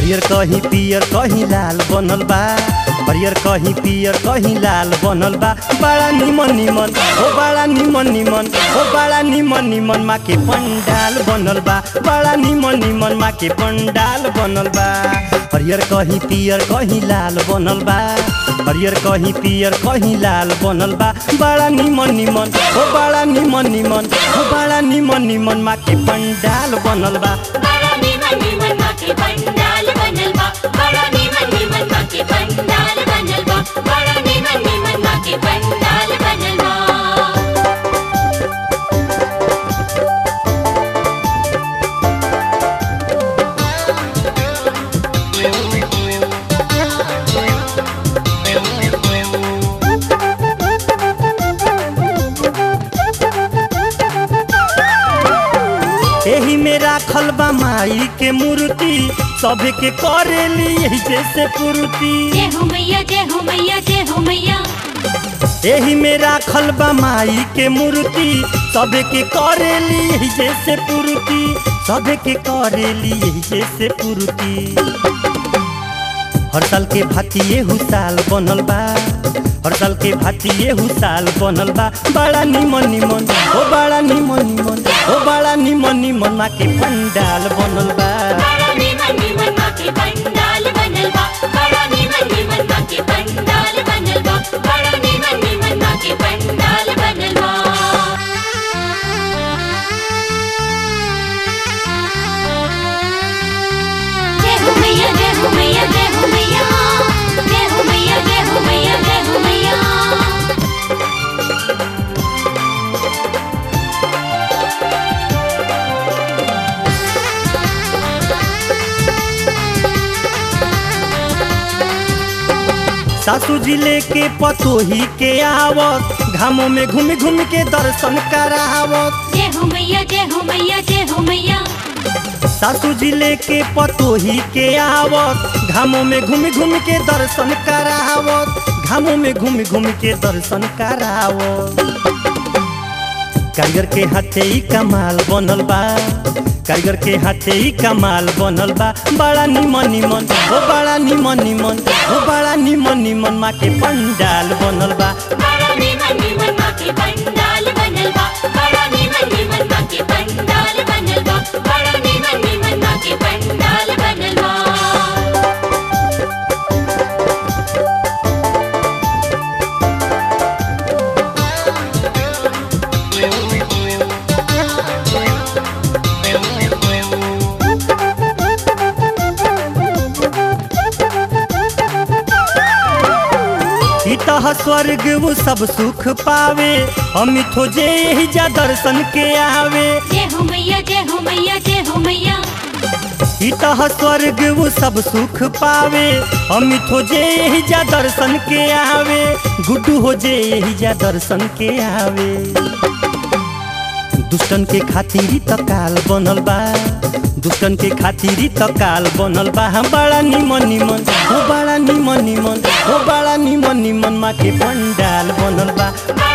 हरियर कहीं पियर कहीं लाल बनल बा, हरियर कहीं पियर कहीं लाल बनल बा। बड़ा निमन निमन हो बड़ा निमन निमन हो बड़ा निमन निमन माँ के पंडाल बनल बा, बड़ा निमन निमन माँ के पंडाल बनल बा। हरियर कहीं पियर कहीं लाल बनल बा, हरियर कहीं पियर कहीं लाल बनल बा। बड़ा निमन निमन हो बड़ा निमन निमन हो बड़ा निमन निमन माँ के पंडाल बनल बा। बड़ा निमन निमन माँ के पंडाल बनल बा, बड़ा निमन निमन माँ के पंडाल बनल बा, बड़ा निमन निमन माँ के पंडाल बनल बा। एही में राखल बा माई के मूर्ति, सभे के करेली यही जैसे पूर्ति। जय हो मैया जय हो मैया जय हो मैया। एही में राखल बा माई के मूर्ति, सभे के करेली यही जैसे पूर्ति, सभे के करेली यही जैसे पूर्ति। हर साल के भांति एहू साल बनल बा, हर साल के भांति एहू साल बनल बा। बड़ा निमन निमन हो बड़ा निमन निमन हो बड़ा निमन निमन माँ के पंडाल बनल बा। बड़ा निमन निमन माँ के पंडाल बनल बा, बड़ा निमन निमन माँ के पंडाल बनल बा, बड़ा निमन निमन माँ के पंडाल बनल बा। जय हो मैया जय हो मैया जय हो मैया, जय हो मैया जय हो मैया जय हो मैया। सासू जी लेके पतोही के आवत, घामों में घूम घूम के दर्शन करावत। जय हो मैया जय हो मैया जय हो मैया। सासू जी लेके पतोही के आवत, घामों में घूम घूम के दर्शन करावत, घामों में घूम घूम के दर्शन करावत। कारीगर के हाथे ही कमाल बनल बा, कारीगर के हाथे ही कमाल बनल बा। बड़ा निमन निमन हो बड़ा निमन निमन हो बड़ा निमन निमन माँ के पंडाल बनल बा। बड़ा निमन निमन माँ के पंडाल बनल बा, बड़ा निमन निमन माँ के पंडाल बनल बा, बड़ा निमन निमन माँ के पंडाल बनल बा। इतः स्वर्ग वो सब सुख पावे, अमित हो जे ही जा दर्शन के आवे। जय हो मैया जय हो मैया जय हो मैया। इतः स्वर्ग वो सब सुख पावे, अमित हो जे ही जा दर्शन के आवे, गुड्डू हो जे ही जा दर्शन के आवे। दुष्टन के खातिर त काल बनल बा, दुष्टन के खातिर त काल बनल बा। बड़ा निमन निमन हो बड़ा निमन निमन हो बड़ा निमन निमन माँ के पंडाल बनल बा।